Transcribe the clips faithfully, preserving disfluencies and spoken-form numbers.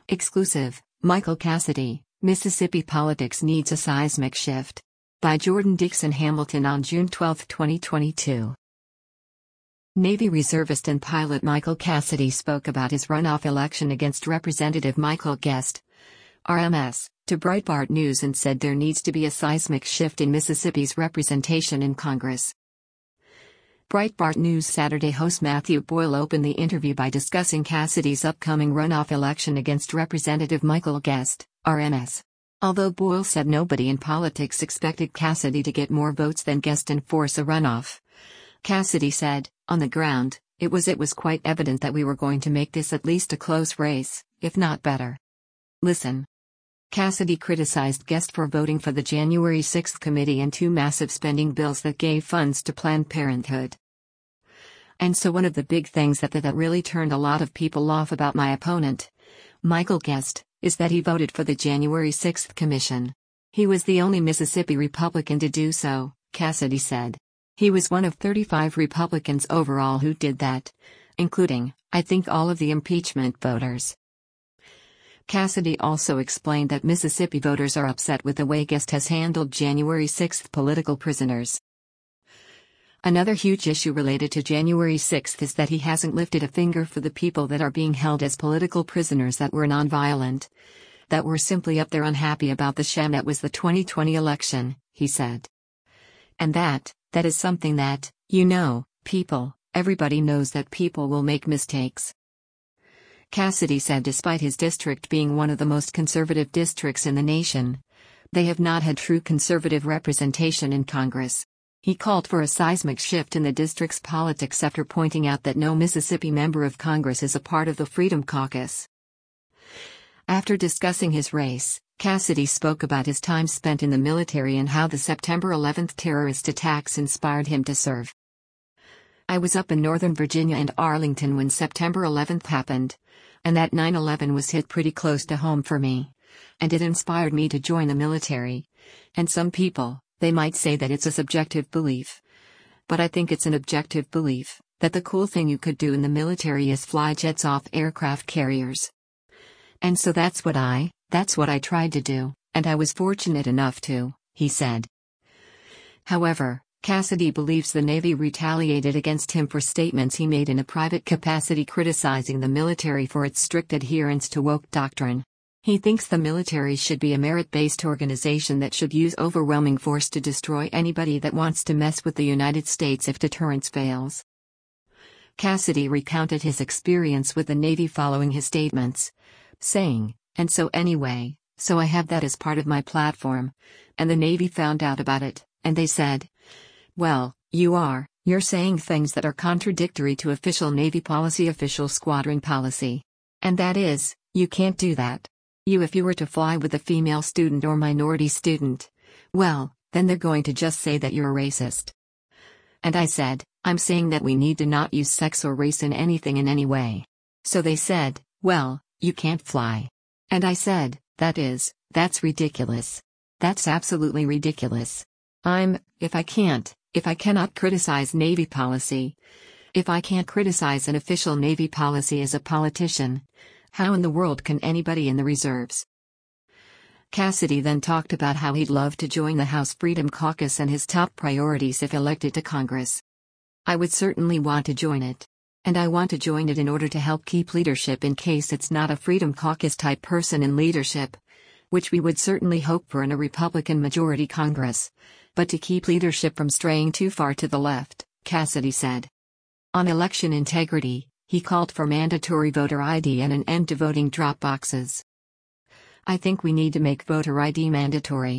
Exclusive, Michael Cassidy, Mississippi Politics Needs a Seismic Shift. By Jordan Dixon Hamilton on June twelfth, twenty twenty-two. Navy reservist and pilot Michael Cassidy spoke about his runoff election against Representative Michael Guest, R M S, to Breitbart News and said there needs to be a seismic shift in Mississippi's representation in Congress. Breitbart News Saturday host Matthew Boyle opened the interview by discussing Cassidy's upcoming runoff election against Representative Michael Guest, R M S. Although Boyle said nobody in politics expected Cassidy to get more votes than Guest and force a runoff, Cassidy said, "On the ground, it was it was quite evident that we were going to make this at least a close race, if not better." Listen. Cassidy criticized Guest for voting for the January sixth committee and two massive spending bills that gave funds to Planned Parenthood. And so one of the big things that, that that really turned a lot of people off about my opponent, Michael Guest, is that he voted for the January sixth commission. He was the only Mississippi Republican to do so, Cassidy said. He was one of thirty-five Republicans overall who did that, including, I think, all of the impeachment voters. Cassidy also explained that Mississippi voters are upset with the way Guest has handled January sixth political prisoners. Another huge issue related to January sixth is that he hasn't lifted a finger for the people that are being held as political prisoners that were nonviolent, that were simply up there unhappy about the sham that was the twenty twenty election, he said. And that, that is something that, you know, people, everybody knows that people will make mistakes. Cassidy said despite his district being one of the most conservative districts in the nation, they have not had true conservative representation in Congress. He called for a seismic shift in the district's politics after pointing out that no Mississippi member of Congress is a part of the Freedom Caucus. After discussing his race, Cassidy spoke about his time spent in the military and how the September eleventh terrorist attacks inspired him to serve. "I was up in Northern Virginia and Arlington when September eleventh happened, and that nine eleven was hit pretty close to home for me. And it inspired me to join the military. And some people, they might say that it's a subjective belief. But I think it's an objective belief, that the cool thing you could do in the military is fly jets off aircraft carriers. And so that's what I, that's what I tried to do, and I was fortunate enough to," he said. However, Cassidy believes the Navy retaliated against him for statements he made in a private capacity criticizing the military for its strict adherence to woke doctrine. He thinks the military should be a merit-based organization that should use overwhelming force to destroy anybody that wants to mess with the United States if deterrence fails. Cassidy recounted his experience with the Navy following his statements, saying, "And so anyway, so I have that as part of my platform, and the Navy found out about it, and they said, well, you are, you're saying things that are contradictory to official Navy policy, official squadron policy. And that is, you can't do that. You if you were to fly with a female student or minority student, well, then they're going to just say that you're a racist." And I said, "I'm saying that we need to not use sex or race in anything in any way." So they said, "Well, you can't fly." And I said, "That is, that's ridiculous. That's absolutely ridiculous. I'm, if I can't, if I cannot criticize Navy policy, if I can't criticize an official Navy policy as a politician, how in the world can anybody in the reserves?" Cassidy then talked about how he'd love to join the House Freedom Caucus and his top priorities if elected to Congress. "I would certainly want to join it. And I want to join it in order to help keep leadership in case it's not a Freedom Caucus type person in leadership, which we would certainly hope for in a Republican majority Congress, but to keep leadership from straying too far to the left," Cassidy said. On election integrity, he called for mandatory voter I D and an end to voting drop boxes. "I think we need to make voter I D mandatory.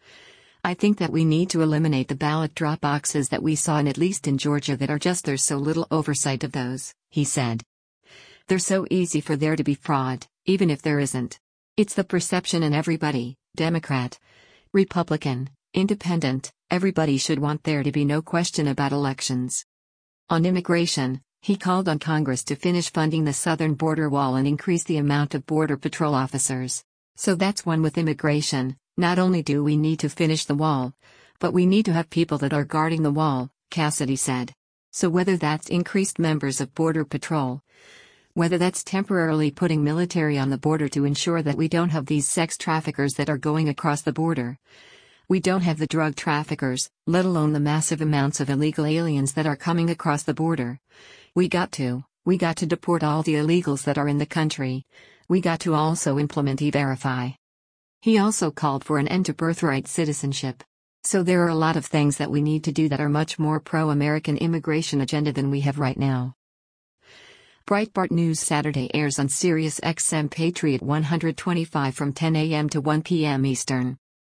I think that we need to eliminate the ballot drop boxes that we saw in at least in Georgia that are just there's so little oversight of those," he said. "They're so easy for there to be fraud, even if there isn't. It's the perception and everybody, Democrat, Republican, Independent, everybody should want there to be no question about elections." On immigration, he called on Congress to finish funding the southern border wall and increase the amount of Border Patrol officers. "So that's one with immigration. Not only do we need to finish the wall, but we need to have people that are guarding the wall," Cassidy said. "So whether that's increased members of Border Patrol, Whether that's temporarily putting military on the border to ensure that we don't have these sex traffickers that are going across the border. We don't have the drug traffickers, let alone the massive amounts of illegal aliens that are coming across the border. We got to, we got to deport all the illegals that are in the country. We got to also implement E-Verify. He also called for an end to birthright citizenship. So there are a lot of things that we need to do that are much more pro-American immigration agenda than we have right now. Breitbart News Saturday airs on Sirius X M Patriot one twenty-five from ten a m to one p m Eastern.